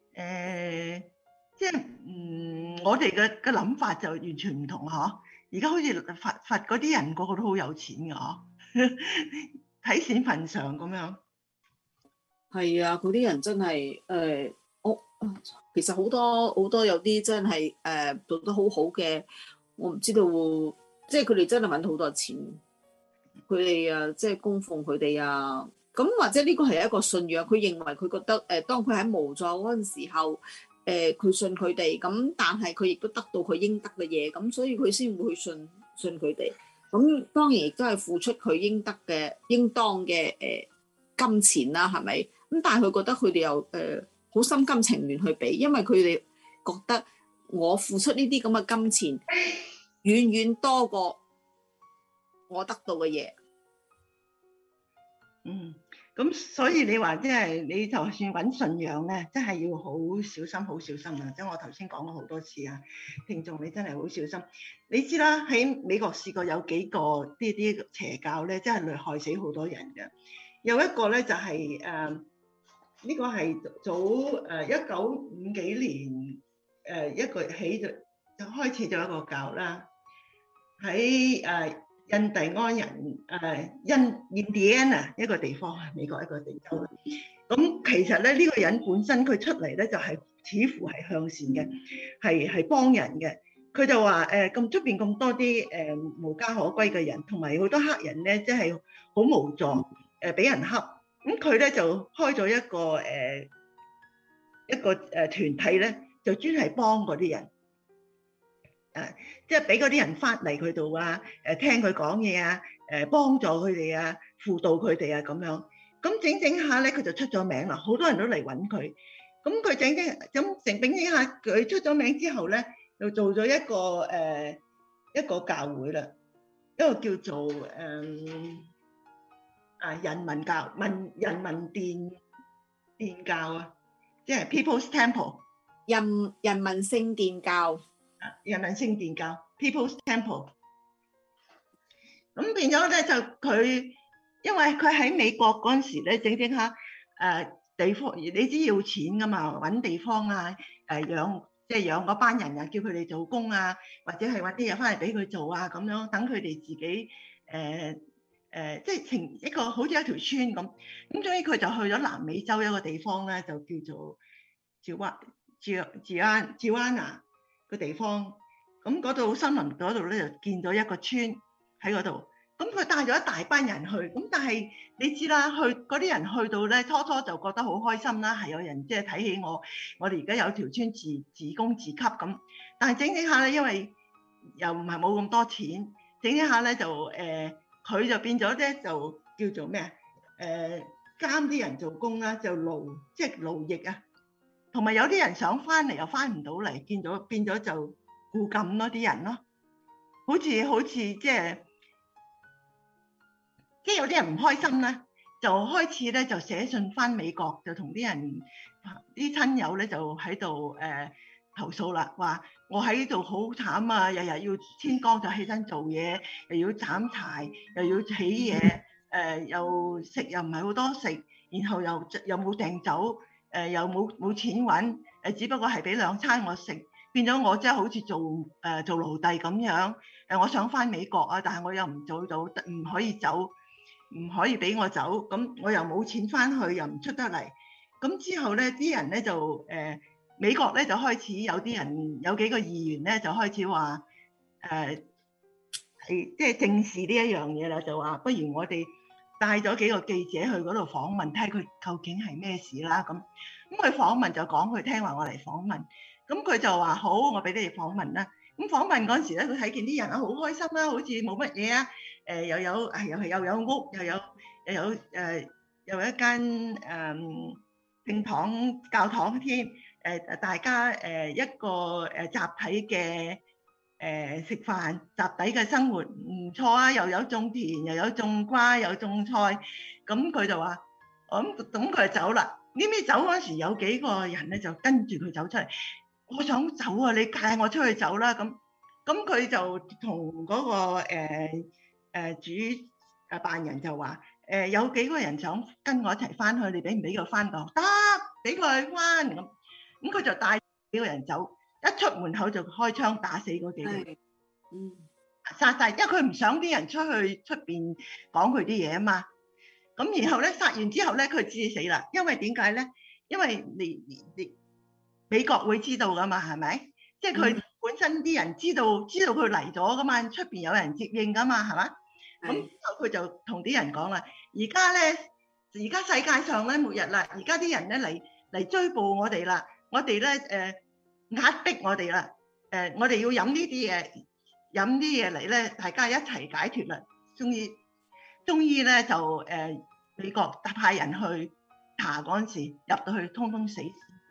即係我哋嘅諗法就完全唔同嗬？而家好似佛嗰啲人個個都好有錢㗎嗬，睇錢份上咁樣。 係啊，嗰啲人真係其實好多有啲真係做得好好嘅，我唔知道，即係佢哋真係揾到好多錢，佢哋即係供奉佢哋啊，咁或者呢個係一個信仰，佢認為佢覺得當佢喺無助嗰陣時候，佢信佢哋，咁但係佢亦都得到佢應得嘅嘢，咁所以佢先會去信佢哋，咁當然亦都係付出佢應得嘅應當嘅金錢啦，係咪？咁但係佢覺得佢哋又好心甘情願去俾，因為佢哋覺得我付出呢啲咁嘅金錢遠遠多過我得到嘅嘢。 咁所以你話即係你就算揾信仰咧，真係要好小心，好小心啊！即係我頭先講過好多次啊，聽眾你真係好小心。你知啦，喺美國試過有幾個啲邪教咧，真係害死好多人嘅。有一個咧就係呢個係早1950幾年一個起就開始咗一個教啦，喺印第安人印第安納一個地方，美國一個地州。咁其實咧呢個人本身佢出嚟咧就係似乎係向善嘅，係幫人嘅。佢就話咁出邊咁多啲無家可歸嘅人，同埋好多黑人咧，即係好無助俾人恰。咁佢咧就開咗一個團體咧，就專係幫嗰啲人。即係俾嗰啲人翻嚟佢度啊，聽佢講嘢啊，幫助佢哋啊，輔導佢哋啊咁樣。咁整下咧，佢就出咗名啦，好多人都嚟揾佢。咁佢整下，佢出咗名之後咧，又做咗一個教會啦，一個叫做人民殿教啊，即係 People's Temple 人民聖殿教。 人民聖殿教 People's Temple。 咁變咗咧就佢，因為佢喺美國嗰陣時咧整下地方，你知要錢噶嘛，揾地方啊，養嗰班人啊，叫佢哋做工啊，或者係揾啲嘢翻嚟俾佢做啊，咁樣等佢哋自己即係成一個好似一條村咁。咁所以佢就去咗南美洲一個地方咧，就叫做趙安娜。 個地方，咁嗰度森林嗰度咧就見咗一個村喺嗰度，咁佢帶咗一大班人去，咁但係你知啦，嗰啲人去到咧，初初就覺得好開心啦，係有人即係睇起我哋而家有條村自供自給咁，但係整整下咧，因為又唔係冇咁多錢，整整下咧就佢就變咗咧就叫做咩啊？監啲人做工啦，就即係勞役啊，同埋有啲人想翻嚟又翻唔到嚟，變咗就顧禁咯啲人咯，好似即係有啲人唔開心啦，就開始咧就寫信翻美國，就同啲親友咧就喺度投訴啦，話我喺度好慘啊，日日要天光就起身做嘢，又要斬柴，又要起嘢。又食又唔係好多食，然後又冇訂酒，又冇錢揾，只不過係俾2餐我食，變咗我真係好似做奴隸咁樣。我想翻美國啊，但係我又唔做到，唔可以走，唔可以俾我走，咁我又冇錢翻去，又唔出得嚟。咁之後咧，啲人咧就美國咧就開始有啲人有幾個議員咧就開始話即係正視呢一樣嘢啦，就話不如我哋帶咗幾個記者去嗰度訪問，睇下佢究竟係咩事啦。咁佢訪問就講佢聽話，我嚟訪問。咁佢就話好，我俾你哋訪問啦。咁訪問嗰陣時咧，佢睇見啲人啊好開心啦，好似冇乜嘢啊。又有屋，又有一間聖堂教堂添。大家一個集體嘅食飯，集體嘅生活唔錯啊，又有種田，又有種瓜，又種菜。咁佢就話，咁佢就走啦。呢邊走嗰時有幾個人咧就跟住佢走出嚟，我想走啊，你帶我出去走啦。咁佢就同嗰個主辦人就話，有幾個人想跟我一齊翻去，你俾唔俾佢翻到？得，俾佢翻。咁佢就帶幾個人走，一出門口就開槍打死嗰幾個人，殺晒，因為佢唔想啲人出去出邊講佢啲嘢啊嘛。咁然後咧殺完之後咧，佢知死啦。因為點解咧？因為你美國會知道噶嘛，係咪？即係佢本身啲人知道佢嚟咗噶嘛，出邊有人接應噶嘛，係嘛？咁之後佢就同啲人講啦，而家世界上咧末日啦，而家啲人咧嚟追捕我哋啦，我哋咧壓迫我哋啦，我哋要飲呢啲嘢嚟咧，大家一齊解決啦。終於咧就美國派人去查嗰陣時，入到去通通死。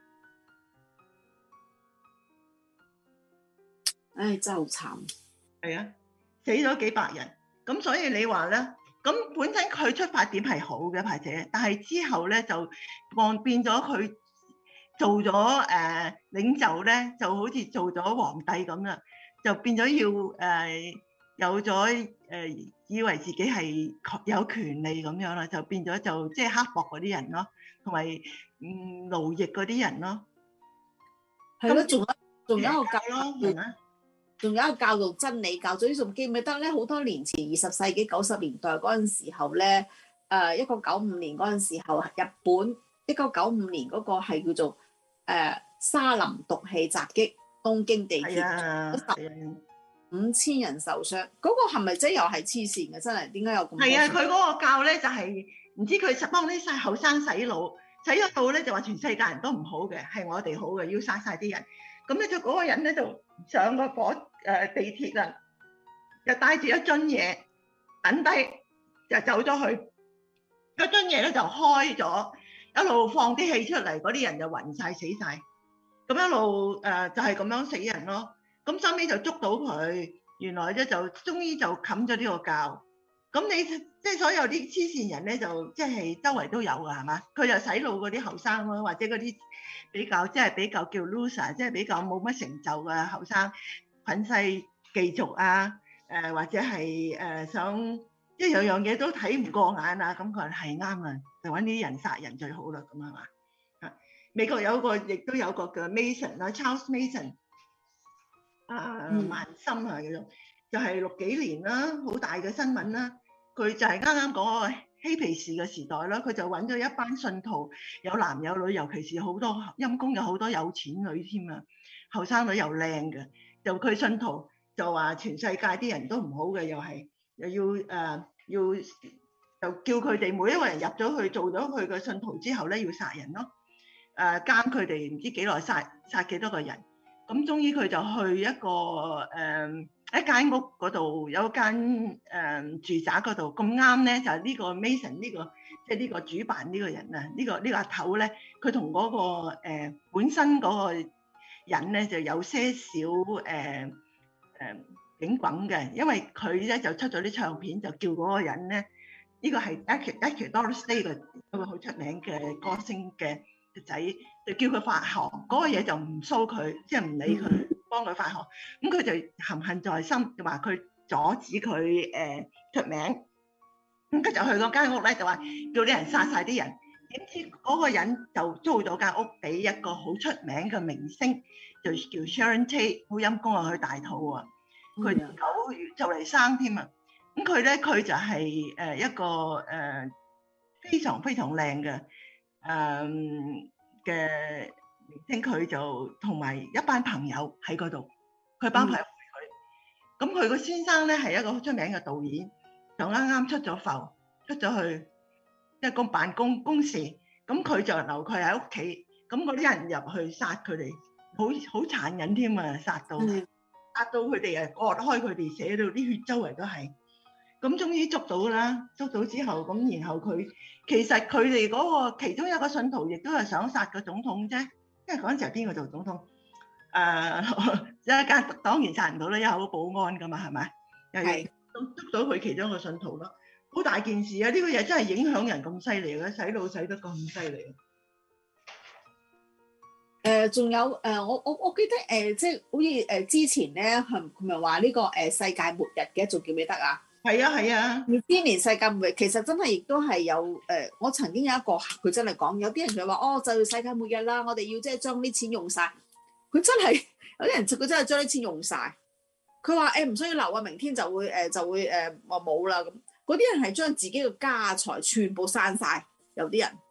唉，真係好慘。 係啊，死咗幾百人。咁所以你話咧，咁本身佢出發點係好嘅排姐，但係之後咧就變咗佢做咗領袖咧，就好似做咗皇帝咁啦，就變咗要有咗以為自己係有權利咁樣啦，就變咗就即係刻薄嗰啲人咯，同埋奴役嗰啲人咯。 係咯，仲有一個教咯，仲有一個教導真理教，最仲記唔記得咧？好多年前20世紀90年代嗰陣時候咧，1995年嗰陣時候，日本1995年嗰個係叫做沙林毒氣襲擊東京地鐵，5000人受傷。嗰個係咪真係又係黐線嘅？真係點解有咁多？係啊， 佢嗰個教咧就係唔知佢幫啲細後生洗腦，洗咗腦咧就話全世界人都唔好嘅，係我哋好嘅，要殺晒啲人。咁咧就嗰個人咧就上個地鐵啦，就帶住一樽嘢等低，就走咗去。嗰樽嘢咧就開咗，一路放啲氣出嚟，嗰啲人就暈晒死晒。咁一路就係咁樣死人咯。咁收尾就捉到佢，原來咧就終於就冚咗呢個教。咁你即係所有啲黐線人咧，就即係周圍都有㗎，係嘛？佢就洗腦嗰啲後生咯，或者嗰啲比較叫 loser， 即係比較冇乜成就嘅後生，憤世嫉俗啊，或者係想即係樣嘢都睇唔過眼啊，咁佢係啱啊，就揾啲人殺人最好啦，咁係嘛？美國亦都有個叫 Mason 啦 ，Charles Mason， 曼森啊叫做，就係60幾年啦，好大嘅新聞啦。佢就係啱啱講， 嬉皮士嘅時代啦，佢就揾咗一班信徒，有男有女，尤其是好多陰公有好多有錢女添啊，後生女又靚嘅，就佢信徒就話全世界啲人都唔好嘅，又要就叫佢哋每一個人入咗去做咗佢嘅信徒之後咧，要殺人咯，監佢哋唔知幾耐，殺幾多個人，咁終於佢就去一間屋嗰度，有一間住宅嗰度，咁啱咧就係呢個 Mason 即係呢個主辦呢個人啊，呢個阿頭咧，佢同嗰個本身嗰個人咧就有些少警滾嘅，因為佢咧就出咗啲唱片，就叫嗰個人咧，呢個係 Actually Doris Day 嘅一個好出名嘅歌星嘅仔，就叫佢發行嗰個嘢就唔蘇佢，即係唔理佢。幫佢發行，咁佢就含恨在心，就話佢阻止佢出名，咁佢就去嗰間屋咧，就話叫啲人殺晒啲人，點知嗰個人就租咗間屋俾一個好出名嘅明星，就叫 Sharon Tate， 好陰公啊，佢大肚啊，佢9月就嚟生添啊，咁佢就係一個非常非常靚嘅明星，佢就同埋一班朋友喺嗰度，佢班朋友陪佢。咁佢個先生咧係一個好出名嘅導演，就啱啱出咗去即係辦公事，咁佢就留佢喺屋企。咁嗰啲人入去殺佢哋，好殘忍添啊！殺到佢哋割開佢哋，寫到啲血周圍都係。咁終於捉到啦，捉到之後咁，然後其實佢哋嗰個其中一個信徒亦都係想殺個總統啫。因為嗰陣時候邊個做總統？一間黨員殺唔到啦，有保安噶嘛，係咪？係捉到佢其中一個信徒咯，好大件事啊！呢個嘢真係影響人咁犀利嘅，洗腦洗得咁犀利。 仲有我記得即係好似之前咧，佢咪話呢個世界末日嘅，仲記唔記得啊？ 係啊 2000年世界末日，其實真係亦都係有我曾經有一個客，佢真係講，有啲人就話就要世界末日啦，我哋要即係將啲錢用晒。佢真係有啲人佢真係將啲錢用晒。佢話唔需要留啊，明天就會話冇啦咁。嗰啲人係將自己嘅家財全部刪晒，有啲人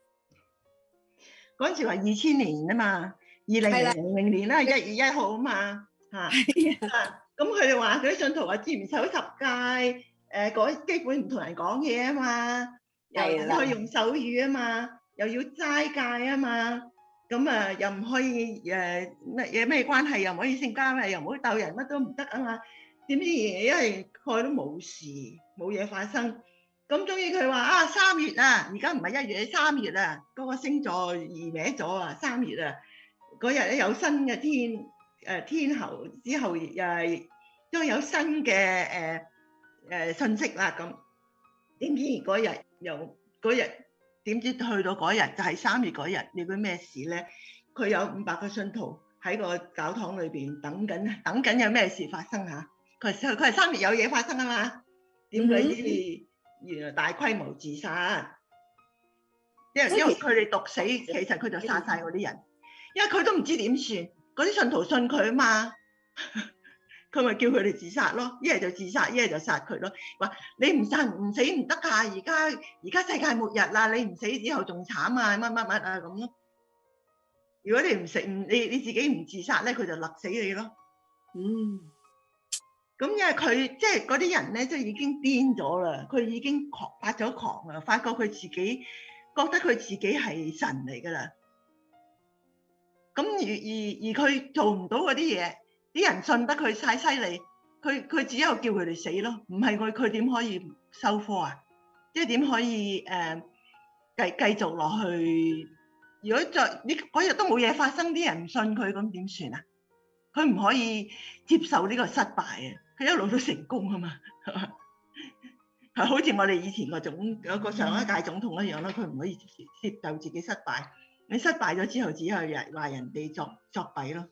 嗰陣時話2000年啊嘛，2000年啦，1月1號啊嘛嚇。咁佢哋話佢啲信徒話接唔守十誡，基本唔同人講嘢啊嘛，又唔可以用手語啊嘛，又要齋戒啊嘛，咁又唔可以咩關係，又唔可以性交啊，又唔可以鬥人，乜都唔得啊嘛。點知因為佢都冇事，冇嘢發生。咁終於佢話3月啊，而家唔係1月，3月啊，嗰個星座移歪咗啊，3月啊，嗰日咧有新嘅天后之後都有新嘅信息啦。咁點知嗰日點知去到嗰日就係3月嗰日，你估咩事咧？佢有500個信徒喺個教堂裏邊等緊有咩事發生嚇。佢係3月有嘢發生啊嘛，點解知原來大規模自殺？因為佢哋毒死，其實佢就殺晒嗰啲人，因為佢都唔知點算。嗰啲信徒信佢啊嘛，佢咪叫佢哋自殺咯，一係就自殺，一係就殺佢咯。話你唔死唔得㗎，而家世界末日啦，你唔死之後仲慘啊，乜啊咁咯。如果你唔死你自己唔自殺咧，佢就勒死你咯。咁因為佢即係嗰啲人咧，即係已經癲咗啦，佢已經發咗狂啦，發覺佢自己覺得佢自己係神嚟㗎啦。咁而佢做唔到嗰啲嘢，啲人信得佢太犀利，佢只有叫佢哋死咯，唔係佢點可以收科啊？即係點可以繼續落去？如果嗰日都冇嘢發生，啲人唔信佢，咁點算啊？佢唔可以接受呢個失敗啊！佢一路都成功啊嘛，係好似我哋以前有個上一屆總統一樣啦，佢唔可以接受自己失敗。你失敗咗之後，只係話人哋作弊咯。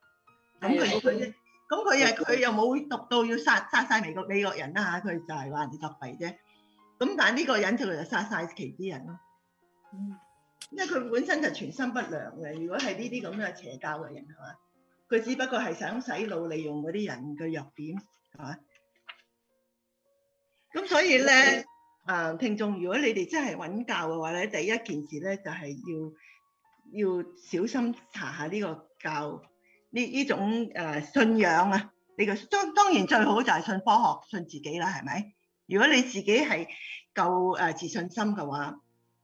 咁佢又冇讀到要殺晒美國人啦嚇，佢就係話人哋作弊啫。咁但係呢個人就殺晒其啲人咯。因為佢本身就存心不良嘅。如果係呢啲咁嘅邪教嘅人係嘛，佢只不過係想洗腦，利用嗰啲人嘅弱點係嘛。咁所以咧， 聽眾，如果你哋真係揾教嘅話咧，第一件事咧就係要小心查下呢個教呢種信仰啊。你個當然最好就係信科學、信自己啦，係咪？如果你自己係夠自信心嘅話，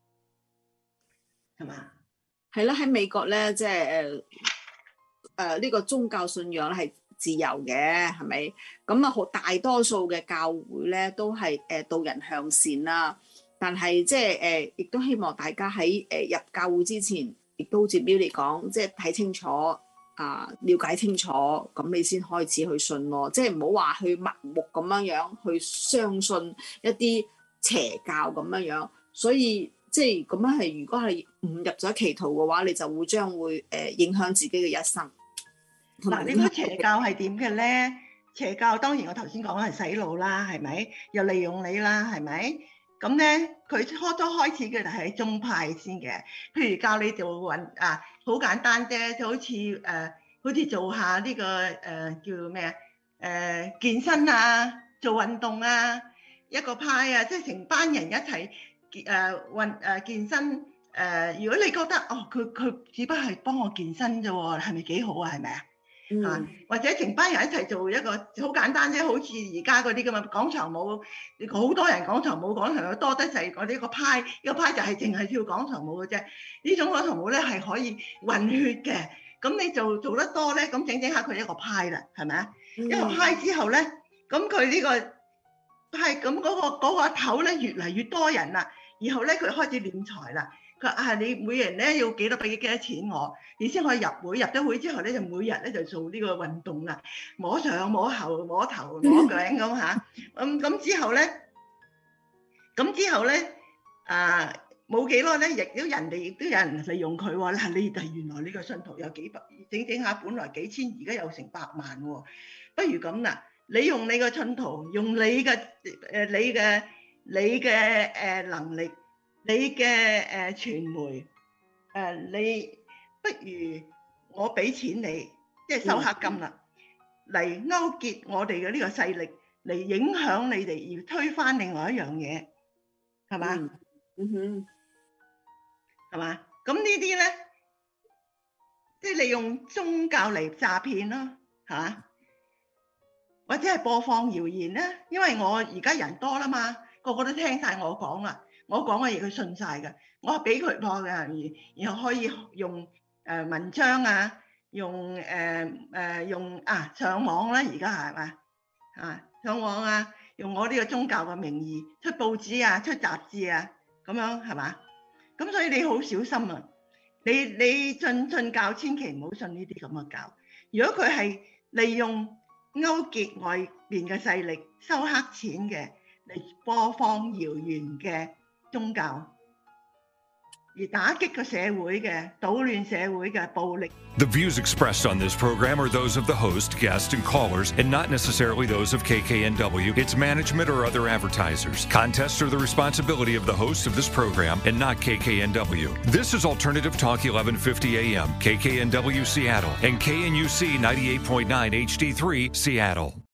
係嘛？ 係啦，喺美國咧，即係呢個宗教信仰係自由嘅，係咪？咁啊，好大多數嘅教會咧都係導人向善啦。但係即係亦都希望大家喺入教會之前，亦都好似 Billy 講，即係睇清楚了解清楚，咁你先開始去信咯。即係唔好話去盲目咁樣去相信一啲邪教咁樣。所以即係咁樣係，如果係誤入咗歧途嘅話，你就會將會影響自己嘅一生。 嗱，呢個邪教係點嘅咧？邪教當然我頭先講係洗腦啦，係咪？又利用你啦，係咪？咁咧，佢初開始嘅就係宗派先嘅，譬如教你做好簡單啫，就好似做下呢個叫咩健身啊，做運動啊，一個派啊，即係成班人一齊健身。如果你覺得佢只不過係幫我健身啫喎，係咪幾好啊？係咪啊？或者成班人一齊做一個好簡單啫，好似而家嗰啲咁嘅廣場舞，好多人廣場舞有多得滯，我呢個派就係淨係跳廣場舞嘅啫。呢種廣場舞咧係可以運血嘅，咁你做得多咧，咁整下佢一個派啦，係咪啊？一個派之後咧，咁佢呢個派咁嗰個頭咧越嚟越多人啦，然後咧佢開始斂財啦。佢話你每人咧要俾幾多錢我，你先可以入會。入咗會之後咧，就每日咧就做呢個運動啦，摸上摸後摸頭摸頸咁嚇。咁之後咧，冇幾耐咧，人哋亦都有人利用佢喎。嗱，你原來呢個信徒有幾百，整下本來幾千，而家有成百萬喎。不如咁啦，你用你個信徒，用你嘅能力。你嘅傳媒你不如我俾錢你，即係收黑金啦，嚟勾結我哋嘅呢個勢力，嚟影響你哋，而推翻另外一樣嘢，係嘛？係嘛？咁呢啲咧，即係利用宗教嚟詐騙咯，嚇，或者係播放謠言啦。因為我而家人多啦嘛，個個都聽晒我講啦。我講嘅嘢佢信晒嘅，我係俾佢播嘅，然後可以用文章啊，用上網啦，而家係嘛上網啊，用我呢個宗教嘅名義出報紙啊，出雜誌啊，咁樣係嘛？咁所以你好小心啊！你信教千祈唔好信呢啲咁嘅教。如果佢係利用勾結外邊嘅勢力收黑錢嘅嚟播放謠言嘅宗教，而打擊個社會嘅搗亂社會嘅暴力。 The views expressed on this program are those of the host, guests, and callers, and not necessarily those of KKNW, its management, or other advertisers. Contests are the responsibility of the host of this program and not KKNW. This is Alternative Talk 1150 AM, KKNW Seattle, and KNUC 98.9 HD3 Seattle.